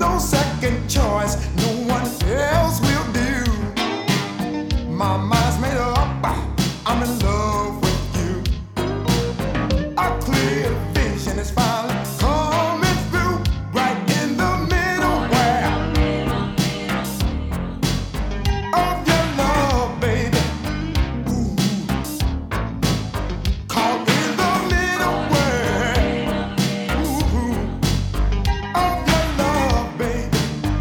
no second choice, no one else will do. My mind's made up, I'm in love with you. A clear vision is finally coming through, right in the middle where of your love, baby. Ooh. Caught in the middle where of your love, baby.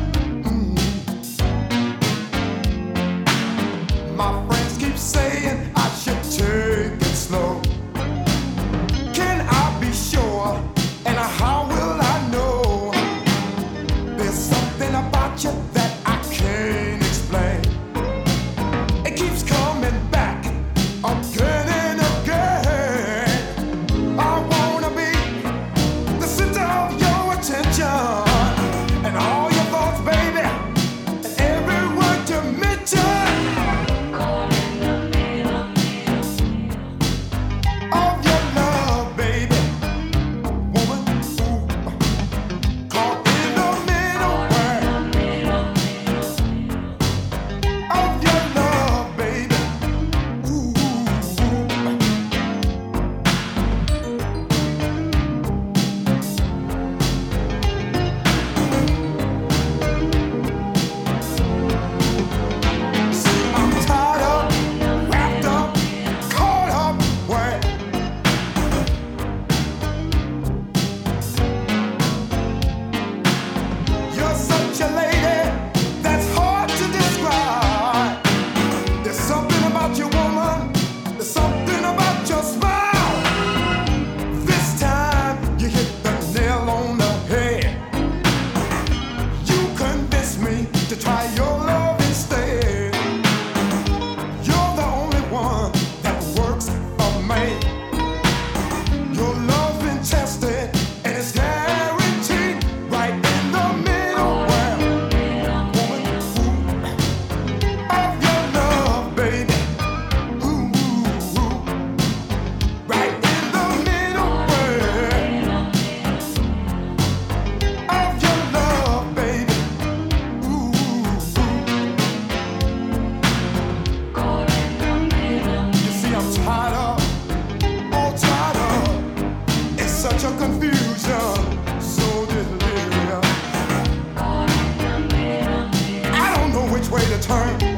My friends keep saying I should take it slow. Can I be sure? And how will I know? There's something about you that I can't explain. It keeps coming back again and again. I wanna be the center of your attention and all your thoughts, baby, and every word you mention. Of your love, baby, woman, ooh, caught in the middle where of your love, baby, ooh. See, I'm tied up, wrapped up, caught up where you're such a lady that's hard to describe. There's something about you, woman. There's something about your smile. This time you hit the nail on the head. You convinced me to try your love instead. You're the only one that works for me. Your love's been tested and it's guaranteed, right in the middle where, woman, ooh, of your love, baby, ooh, right in the middle where of your love, baby, ooh. You see, I'm tied up, all tied up. It's such a confusion, so delirious. I don't know which way to turn.